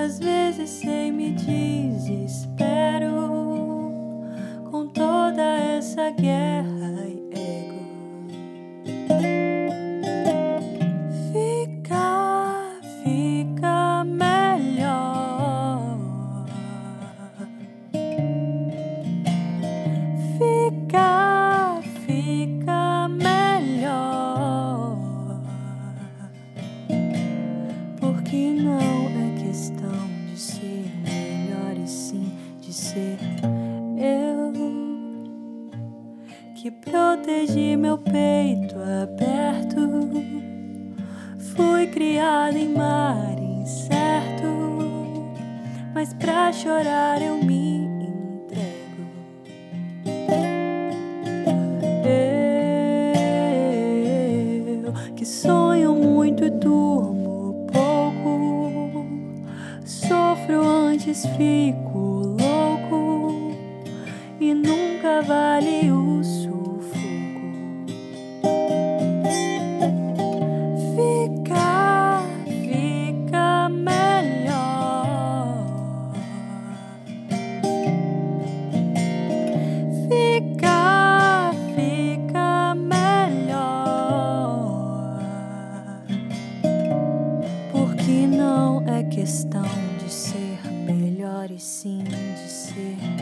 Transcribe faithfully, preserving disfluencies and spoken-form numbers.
Às vezes sei me desespero com toda essa guerra e ego. Fica, fica melhor. Fica, fica melhor. Porque não é questão de ser melhor, e sim de ser eu, que protegi meu peito aberto. Fui criada em mar incerto, mas pra chorar eu me entrego. Eu que sonho muito e durmo pouco, sofro antes, fico louco e nunca vale o sufoco. Fica, fica melhor. Fica, fica melhor. Porque não é questão de ser melhor, e sim de ser